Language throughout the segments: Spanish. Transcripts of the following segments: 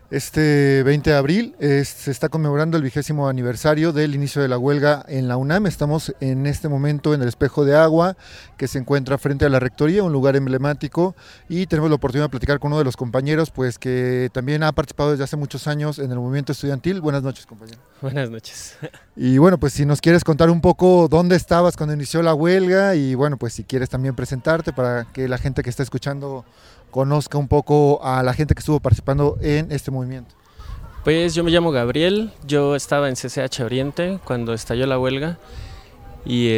Este 20 de abril se está conmemorando el 20º aniversario del inicio de la huelga en la UNAM. Estamos en este momento en el Espejo de Agua, que se encuentra frente a la Rectoría, un lugar emblemático, y tenemos la oportunidad de platicar con uno de los compañeros, pues que también ha participado desde hace muchos años en el movimiento estudiantil. Buenas noches, compañero. Buenas noches. Y bueno, pues si nos quieres contar un poco dónde estabas cuando inició la huelga y bueno, pues si quieres también presentarte para que la gente que está escuchando conozca un poco a la gente que estuvo participando en este movimiento. Pues yo me llamo Gabriel, yo estaba en CCH Oriente cuando estalló la huelga y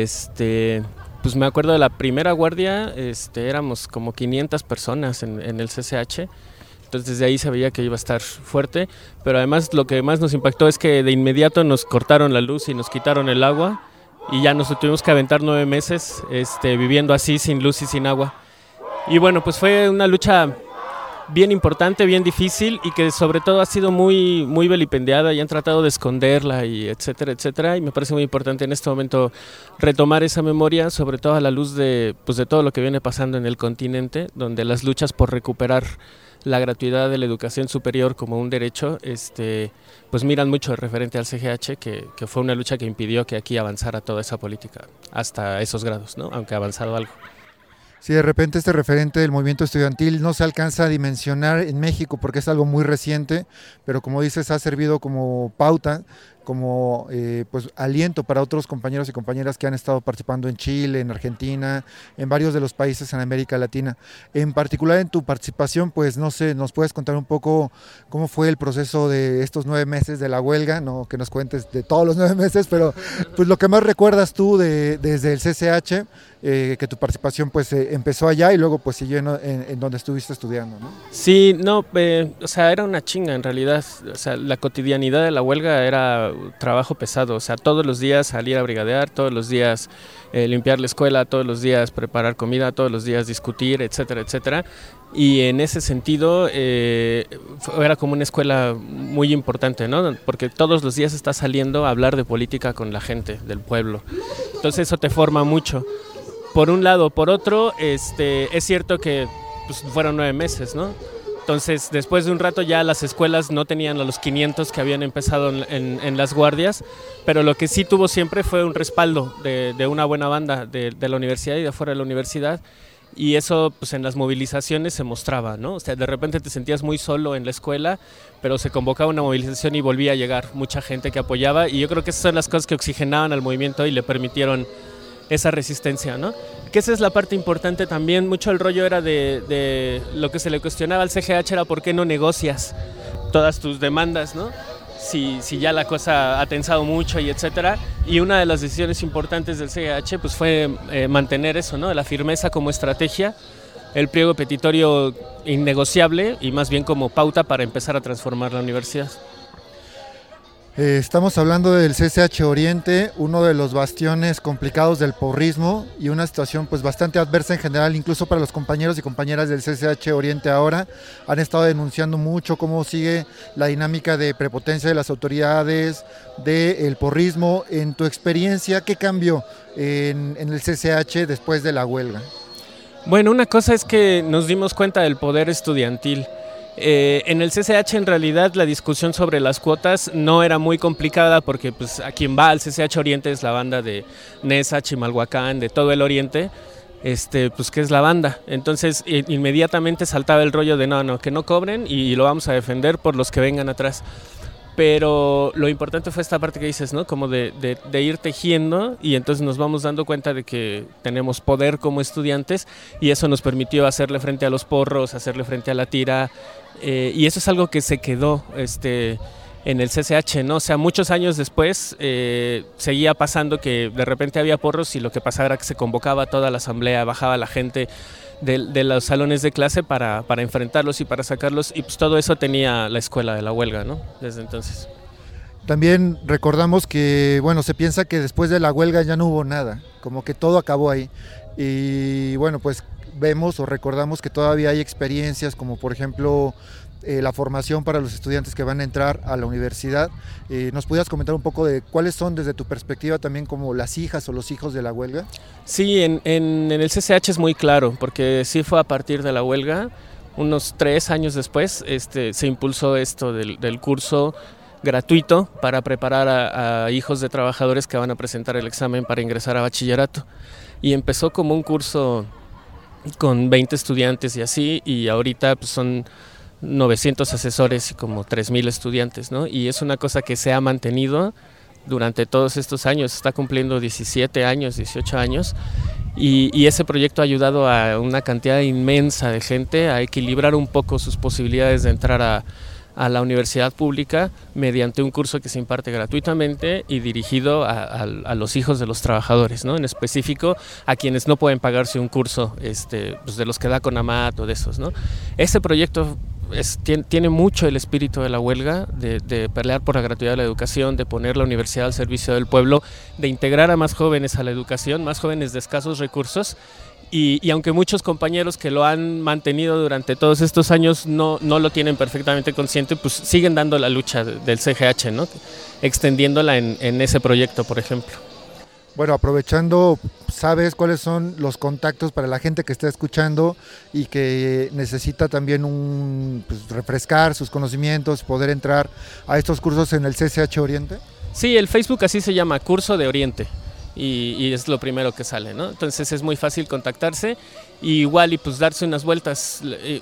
pues me acuerdo de la primera guardia, éramos como 500 personas en el CCH, entonces desde ahí se veía que iba a estar fuerte, pero además lo que más nos impactó es que de inmediato nos cortaron la luz y nos quitaron el agua y ya nos tuvimos que aventar 9 meses viviendo así sin luz y sin agua. Y bueno, pues fue una lucha bien importante, bien difícil y que sobre todo ha sido muy, muy vilipendiada y han tratado de esconderla y etcétera, etcétera. Y me parece muy importante en este momento retomar esa memoria, sobre todo a la luz de todo lo que viene pasando en el continente, donde las luchas por recuperar la gratuidad de la educación superior como un derecho, pues miran mucho referente al CGH, que fue una lucha que impidió que aquí avanzara toda esa política hasta esos grados, ¿no? Aunque ha avanzado algo. Si de repente este referente del movimiento estudiantil no se alcanza a dimensionar en México porque es algo muy reciente, pero como dices ha servido como pauta, como pues aliento para otros compañeros y compañeras que han estado participando en Chile, en Argentina, en varios de los países en América Latina. En particular en tu participación, pues no sé, ¿nos puedes contar un poco cómo fue el proceso de estos 9 meses de la huelga? No que nos cuentes de todos los 9 meses, pero pues lo que más recuerdas tú desde el CCH, que tu participación pues empezó allá y luego pues siguió en donde estuviste estudiando, ¿no? Sí, no, o sea, era una chinga en realidad, o sea, la cotidianidad de la huelga era trabajo pesado, o sea, todos los días salir a brigadear, todos los días limpiar la escuela, todos los días preparar comida, todos los días discutir, etcétera, etcétera. Y en ese sentido era como una escuela muy importante, ¿no? Porque todos los días estás saliendo a hablar de política con la gente del pueblo, entonces eso te forma mucho. Por un lado, por otro, es cierto que pues, fueron 9 meses, ¿no? Entonces, después de un rato ya las escuelas no tenían a los 500 que habían empezado en las guardias, pero lo que sí tuvo siempre fue un respaldo de una buena banda de la universidad y de afuera de la universidad, y eso pues en las movilizaciones se mostraba, ¿no? O sea, de repente te sentías muy solo en la escuela, pero se convocaba una movilización y volvía a llegar mucha gente que apoyaba, y yo creo que esas son las cosas que oxigenaban al movimiento y le permitieron esa resistencia, ¿no? Que esa es la parte importante también. Mucho el rollo era de lo que se le cuestionaba al CGH era por qué no negocias todas tus demandas, ¿no? Si ya la cosa ha tensado mucho y etcétera. Y una de las decisiones importantes del CGH pues fue mantener eso, ¿no? La firmeza como estrategia, el pliego petitorio innegociable y más bien como pauta para empezar a transformar la universidad. Estamos hablando del CCH Oriente, uno de los bastiones complicados del porrismo y una situación pues bastante adversa en general, incluso para los compañeros y compañeras del CCH Oriente ahora. Han estado denunciando mucho cómo sigue la dinámica de prepotencia de las autoridades, del porrismo. En tu experiencia, ¿qué cambió en el CCH después de la huelga? Bueno, una cosa es que nos dimos cuenta del poder estudiantil. En el CCH en realidad la discusión sobre las cuotas no era muy complicada porque pues, a quien va al CCH Oriente es la banda de Nesa, Chimalhuacán, de todo el Oriente, pues que es la banda. Entonces inmediatamente saltaba el rollo de no, que no cobren y lo vamos a defender por los que vengan atrás. Pero lo importante fue esta parte que dices, ¿no? Como de ir tejiendo y entonces nos vamos dando cuenta de que tenemos poder como estudiantes y eso nos permitió hacerle frente a los porros, hacerle frente a la tira y eso es algo que se quedó en el CCH, ¿no? O sea, muchos años después seguía pasando que de repente había porros y lo que pasaba era que se convocaba toda la asamblea, bajaba la gente de los salones de clase para enfrentarlos y para sacarlos y pues todo eso tenía la escuela de la huelga, ¿no? Desde entonces. También recordamos que, bueno, se piensa que después de la huelga ya no hubo nada, como que todo acabó ahí. Y bueno, pues vemos o recordamos que todavía hay experiencias como por ejemplo la formación para los estudiantes que van a entrar a la universidad. ¿Nos pudieras comentar un poco de cuáles son desde tu perspectiva también como las hijas o los hijos de la huelga? Sí, en el CCH es muy claro, porque sí fue a partir de la huelga unos 3 años después, se impulsó esto del curso gratuito para preparar a hijos de trabajadores que van a presentar el examen para ingresar a bachillerato. Y empezó como un curso con 20 estudiantes y así, y ahorita pues son 900 asesores y como 3,000 estudiantes, ¿no? Y es una cosa que se ha mantenido durante todos estos años, está cumpliendo 17 años, 18 años, y ese proyecto ha ayudado a una cantidad inmensa de gente a equilibrar un poco sus posibilidades de entrar a la universidad pública mediante un curso que se imparte gratuitamente y dirigido a los hijos de los trabajadores, ¿no? En específico a quienes no pueden pagarse un curso pues de los que da CONAMAT o de esos, ¿no? Este proyecto tiene mucho el espíritu de la huelga, de pelear por la gratuidad de la educación, de poner la universidad al servicio del pueblo, de integrar a más jóvenes a la educación, más jóvenes de escasos recursos. Y aunque muchos compañeros que lo han mantenido durante todos estos años no lo tienen perfectamente consciente, pues siguen dando la lucha del CGH, ¿no? Extendiéndola en ese proyecto, por ejemplo. Bueno, aprovechando, ¿sabes cuáles son los contactos para la gente que está escuchando y que necesita también pues, refrescar sus conocimientos, poder entrar a estos cursos en el CCH Oriente? Sí, el Facebook así se llama, Curso de Oriente. Y es lo primero que sale, ¿no? Entonces es muy fácil contactarse y pues darse unas vueltas.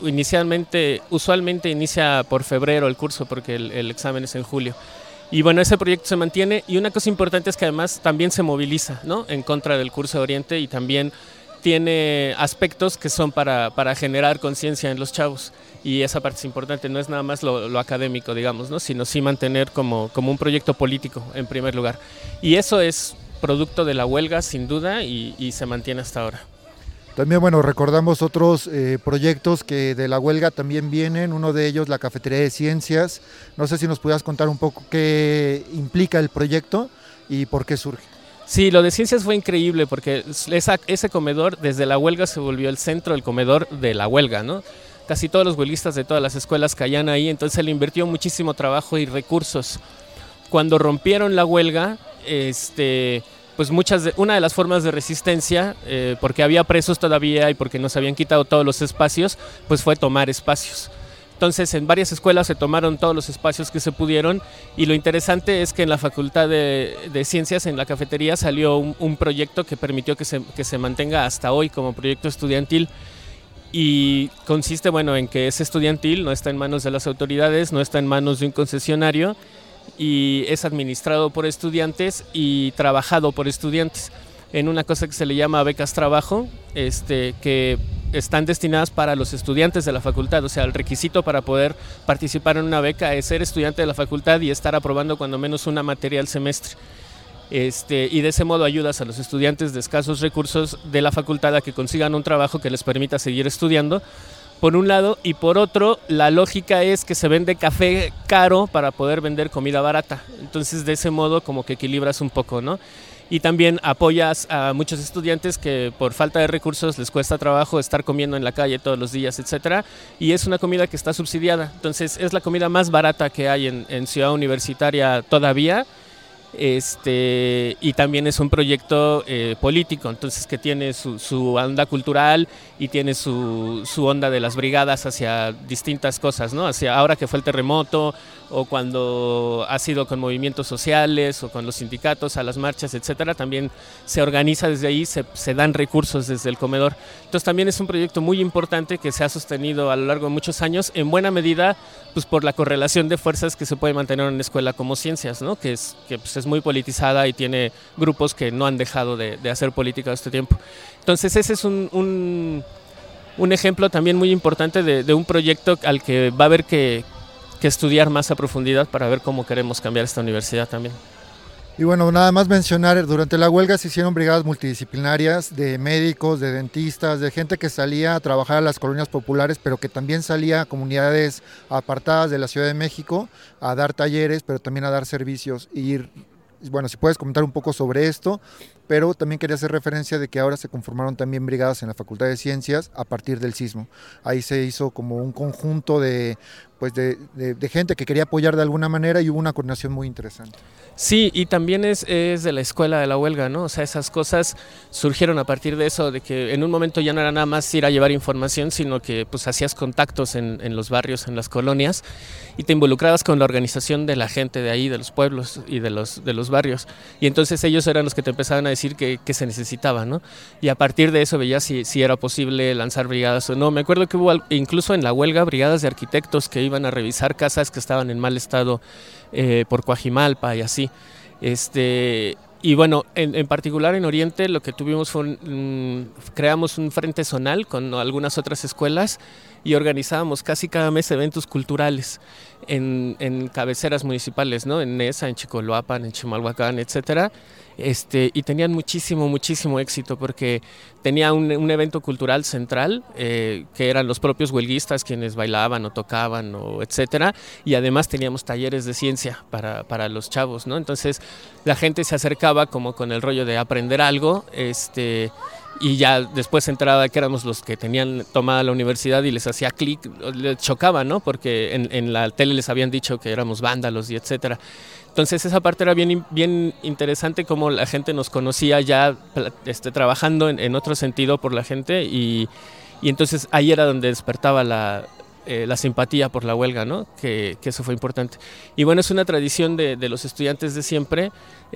Usualmente inicia por febrero el curso porque el examen es en julio. Y bueno, ese proyecto se mantiene y una cosa importante es que además también se moviliza, ¿no? En contra del curso de Oriente y también tiene aspectos que son para generar conciencia en los chavos. Y esa parte es importante, no es nada más lo académico, digamos, ¿no? Sino sí mantener como un proyecto político en primer lugar. Y eso es producto de la huelga sin duda y se mantiene hasta ahora. También, bueno, recordamos otros proyectos que de la huelga también vienen, uno de ellos la Cafetería de Ciencias. No sé si nos pudieras contar un poco qué implica el proyecto y por qué surge. Sí, lo de ciencias fue increíble porque ese comedor desde la huelga se volvió el centro del comedor de la huelga, ¿no? Casi todos los huelguistas de todas las escuelas caían ahí, entonces se le invirtió muchísimo trabajo y recursos. Cuando rompieron la huelga, pues una de las formas de resistencia, porque había presos todavía y porque nos habían quitado todos los espacios, pues fue tomar espacios. Entonces en varias escuelas se tomaron todos los espacios que se pudieron y lo interesante es que en la Facultad de Ciencias, en la cafetería, salió un proyecto que permitió que se mantenga hasta hoy como proyecto estudiantil. Y consiste, bueno, en que es estudiantil, no está en manos de las autoridades, no está en manos de un concesionario y es administrado por estudiantes y trabajado por estudiantes en una cosa que se le llama becas trabajo, que están destinadas para los estudiantes de la facultad. O sea, el requisito para poder participar en una beca es ser estudiante de la facultad y estar aprobando cuando menos una materia al semestre. Y de ese modo ayudas a los estudiantes de escasos recursos de la facultad a que consigan un trabajo que les permita seguir estudiando, por un lado, y por otro, la lógica es que se vende café caro para poder vender comida barata. Entonces, de ese modo, como que equilibras un poco, ¿no? Y también apoyas a muchos estudiantes que por falta de recursos les cuesta trabajo estar comiendo en la calle todos los días, etcétera, y es una comida que está subsidiada. Entonces, es la comida más barata que hay en Ciudad Universitaria todavía. Y también es un proyecto político, entonces que tiene su onda cultural y tiene su onda de las brigadas hacia distintas cosas, ¿no? Hacia ahora que fue el terremoto o cuando ha sido con movimientos sociales o con los sindicatos a las marchas, etcétera, también se organiza desde ahí, se dan recursos desde el comedor. Entonces también es un proyecto muy importante que se ha sostenido a lo largo de muchos años, en buena medida pues por la correlación de fuerzas que se puede mantener en una escuela como Ciencias, ¿no? Que pues es muy politizada y tiene grupos que no han dejado de hacer política este tiempo. Entonces ese es un ejemplo también muy importante de un proyecto al que va a haber que estudiar más a profundidad para ver cómo queremos cambiar esta universidad también. Y bueno, nada más mencionar, durante la huelga se hicieron brigadas multidisciplinarias de médicos, de dentistas, de gente que salía a trabajar a las colonias populares, pero que también salía a comunidades apartadas de la Ciudad de México a dar talleres, pero también a dar servicios. Y bueno, si puedes comentar un poco sobre esto, pero también quería hacer referencia de que ahora se conformaron también brigadas en la Facultad de Ciencias a partir del sismo. Ahí se hizo como un conjunto de gente que quería apoyar de alguna manera y hubo una coordinación muy interesante. Sí, y también es de la escuela de la huelga, ¿no? O sea, esas cosas surgieron a partir de eso, de que en un momento ya no era nada más ir a llevar información, sino que pues hacías contactos en los barrios, en las colonias, y te involucrabas con la organización de la gente de ahí, de los pueblos y de los barrios. Y entonces ellos eran los que te empezaban a decir que se necesitaba, ¿no? Y a partir de eso veías si era posible lanzar brigadas o no. Me acuerdo que hubo incluso en la huelga brigadas de arquitectos que iban a revisar casas que estaban en mal estado por Coajimalpa y así. Y bueno, en particular en Oriente lo que tuvimos fue creamos un frente zonal con algunas otras escuelas y organizábamos casi cada mes eventos culturales en cabeceras municipales, ¿no? En Nesa, en Chicoloapan, en Chimalhuacán, etcétera. Y tenían muchísimo éxito porque tenía un evento cultural central que eran los propios huelguistas quienes bailaban o tocaban o etcétera, y además teníamos talleres de ciencia para los chavos, ¿no? Entonces la gente se acercaba como con el rollo de aprender algo, y ya después se enteraba que éramos los que tenían tomada la universidad y les hacía clic, les chocaba, ¿no? Porque en la tele les habían dicho que éramos vándalos y etcétera. Entonces esa parte era bien interesante, como la gente nos conocía ya trabajando en otro sentido por la gente, y entonces ahí era donde despertaba la simpatía por la huelga, ¿no? Que eso fue importante. Y bueno, es una tradición de los estudiantes de siempre,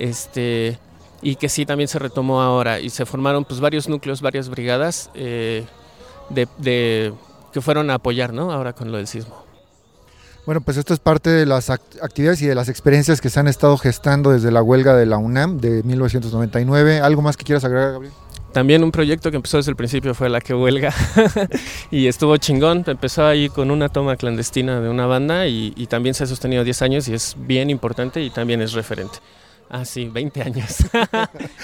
y que sí también se retomó ahora, y se formaron pues varios núcleos, varias brigadas que fueron a apoyar, ¿no? Ahora con lo del sismo. Bueno, pues esto es parte de las actividades y de las experiencias que se han estado gestando desde la huelga de la UNAM de 1999. ¿Algo más que quieras agregar, Gabriel? También un proyecto que empezó desde el principio fue La Que Huelga y estuvo chingón. Empezó ahí con una toma clandestina de una banda y también se ha sostenido 10 años y es bien importante y también es referente. Ah, sí, 20 años.